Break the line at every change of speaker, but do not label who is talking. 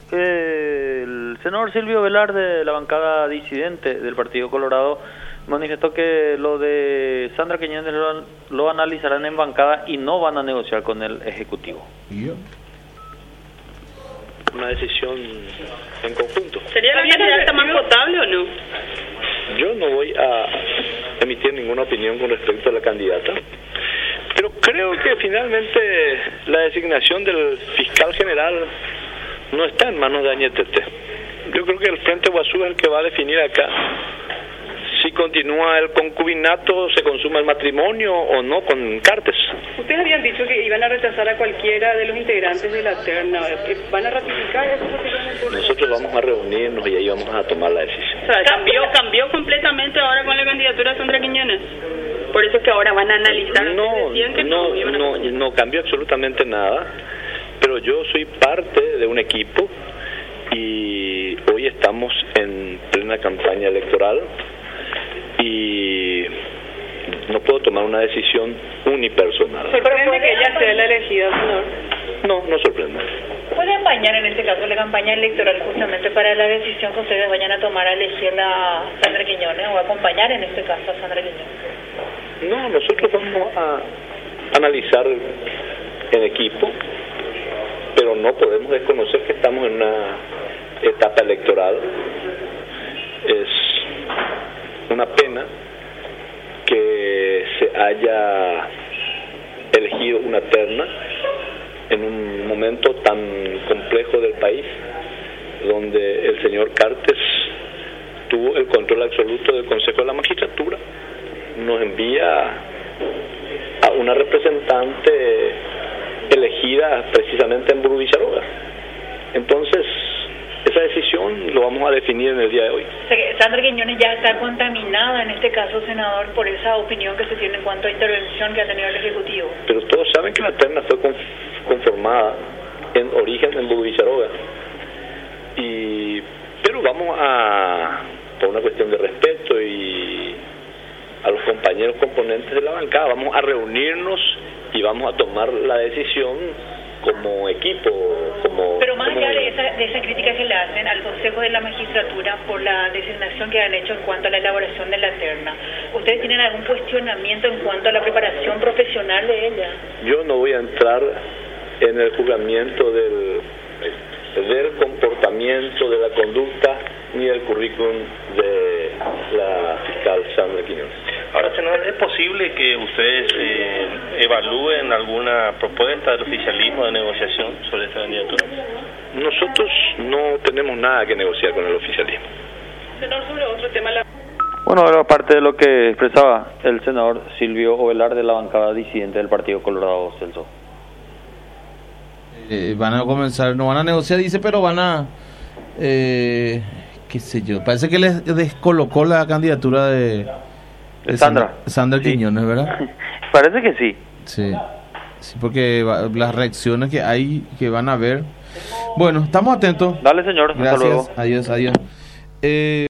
El senador Silvio Velarde, de la bancada disidente del Partido Colorado, manifestó que lo de Sandra Quiñones lo analizarán en bancada y no van a negociar con el Ejecutivo.
Una decisión en conjunto.
¿Sería la candidata más potable o no?
Yo no voy a emitir ninguna opinión con respecto a la candidata, pero creo que finalmente la designación del fiscal general no está en manos de Añetete. Yo creo que el Frente Guazú es el que va a definir acá si continúa el concubinato, se consuma el matrimonio o no con Cartes.
Ustedes habían dicho que iban a rechazar a cualquiera de los integrantes de la terna. ¿Van a ratificar eso?
Nosotros vamos a reunirnos y ahí vamos a tomar la decisión.
O sea, cambió completamente ahora con la candidatura de Sandra Quiñones. Por eso es que ahora van a analizar.
No cambió absolutamente nada, pero yo soy parte de un equipo y hoy estamos en plena campaña electoral y no puedo tomar una decisión unipersonal.
¿Sorprende que ella sea la elegida, señor?
No sorprende.
¿Puede empañar en este caso la campaña electoral justamente para la decisión que ustedes vayan a tomar a elegir a Sandra Quiñones o acompañar en este caso a Sandra Quiñones?
No, nosotros vamos a analizar en equipo, pero no podemos desconocer que estamos en una etapa electoral. Es una pena que se haya elegido una terna en un momento tan complejo del país, donde el señor Cartes tuvo el control absoluto del Consejo de la Magistratura. Nos envía a una representante elegida precisamente en Burú Villaroga. Entonces, esa decisión lo vamos a definir en el día de hoy.
Sandra Quiñones ya está contaminada en este caso, senador, por esa opinión que se tiene en cuanto a intervención que ha tenido el Ejecutivo.
Pero todos saben que la terna fue conformada en origen en Burú Villaroga. Pero vamos a, por una cuestión de respeto y a los compañeros componentes de la bancada, vamos a reunirnos y vamos a tomar la decisión como equipo,
Pero más allá de esa crítica que le hacen al Consejo de la Magistratura por la designación que han hecho en cuanto a la elaboración de la terna, ¿ustedes tienen algún cuestionamiento en cuanto a la preparación profesional de ella?
Yo no voy a entrar en el juzgamiento del comportamiento, de la conducta, ni del currículum de la fiscal Sandra Quiñones.
Ahora, senador, ¿es posible que ustedes evalúen alguna propuesta del oficialismo de negociación sobre esta candidatura?
Nosotros no tenemos nada que negociar con el oficialismo.
Senador, sobre otro tema...
Bueno, ahora aparte de lo que expresaba el senador Silvio Velarde, de la bancada disidente del Partido Colorado, Celso.
Van a comenzar, no van a negociar, dice, pero van a... qué sé yo, parece que les descolocó la candidatura de Sandra
Sí.
Quiñones, ¿verdad?
Parece que sí.
Sí, porque las reacciones que hay, que van a ver. Bueno, estamos atentos.
Dale, señor.
Gracias.
Hasta luego.
Adiós.